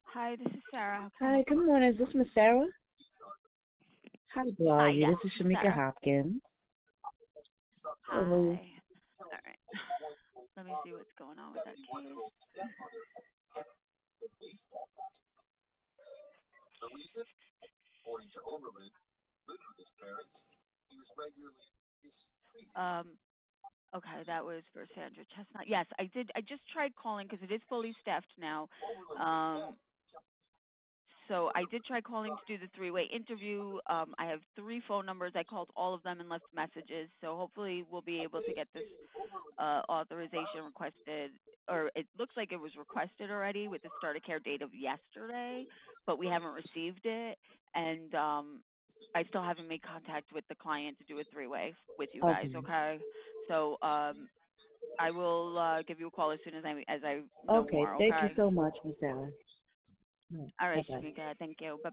Hi, this is Sarah. How can I Hi, help good you? morning. Is this Miss Sarah? Hi, how are Hi, you? yes, This is this is Shamika Sarah. Hopkins. Hello. Hi. All right. Let me see what's going on with that case. Um, okay, that was for Sandra Chestnut. Yes, I did. I just tried calling because it is fully staffed now. Um, so I did try calling to do the three-way interview. I have three phone numbers. I called all of them and left messages. So hopefully we'll be able to get this authorization requested, or it looks like it was requested already with the start of care date of yesterday, but we haven't received it. And I still haven't made contact with the client to do a three-way with you guys. Okay. Okay, so I will give you a call as soon as I know Okay. more. Thank you Okay. so much, Miss Sarah. All Bye right, bye. Shamika. Thank you. Bye.